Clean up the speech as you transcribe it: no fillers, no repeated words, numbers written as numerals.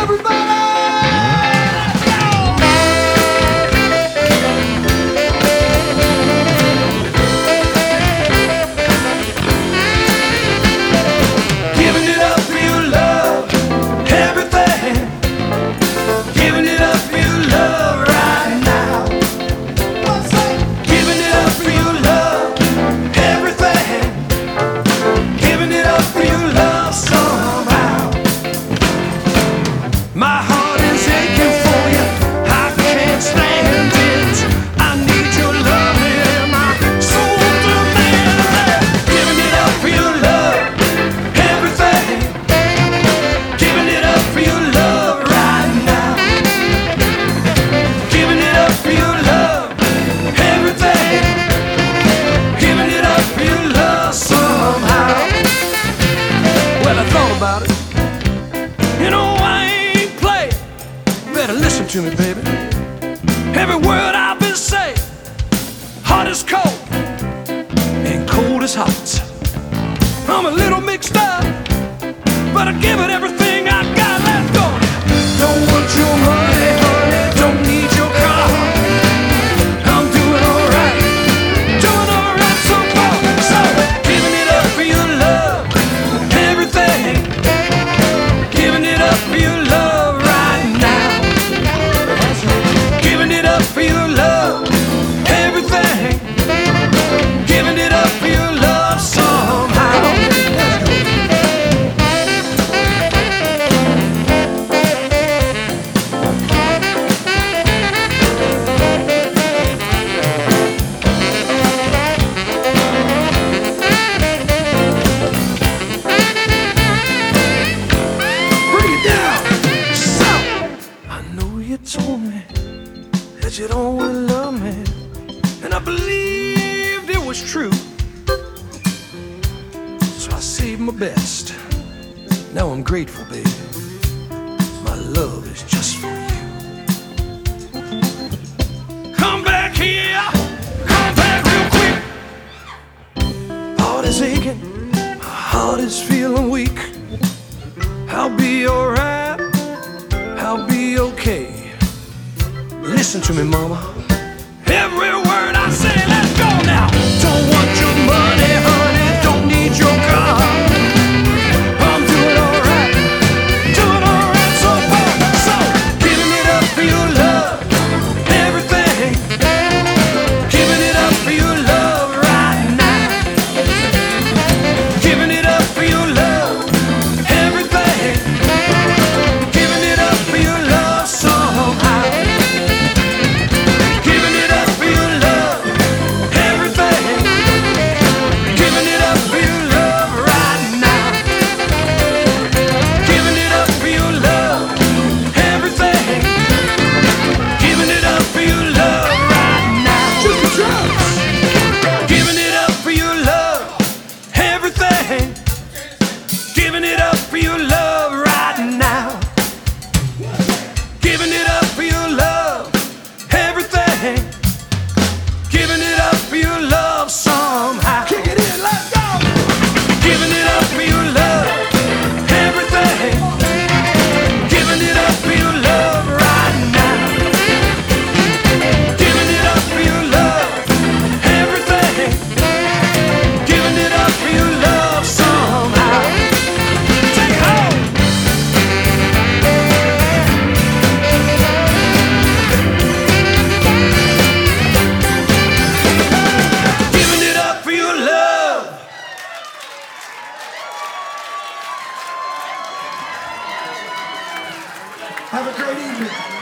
You know I ain't playing. Better listen to me, baby. Every word I've been saying, hot as cold and cold as hot. I'm a little mixed up, but I give it everything I got. Let's go. Don't want your money, honey. Don't need your car. I'm doing alright, so far. So giving it up for your love, everything. Giving it up for your love right now. Giving it up for your love, everything. Giving it up for your love somehow. You told me that you'd always love me, and I believed it was true. So I saved my best. Now I'm grateful, baby. My love is just for you. Come back here, come back real quick. Heart is aching, my heart is feeling weak. I'll be alright, I'll be okay. Listen to me, mama. Every word I say, let's go now. Don't want your money, honey. Don't need your car. I'm doing alright, so far. So giving it up for your love, everything. Giving it up for your love right now. Giving it up for your love, everything. Giving it up for your love somehow. Giving it up for your love right now. Giving it up for your love, everything. Giving it up for your love somehow. Kick it in, let's go. Giving it up for your love, everything. Giving it up for your love right now. Giving it up for your love, everything. Giving it up for your love somehow. Have a great evening.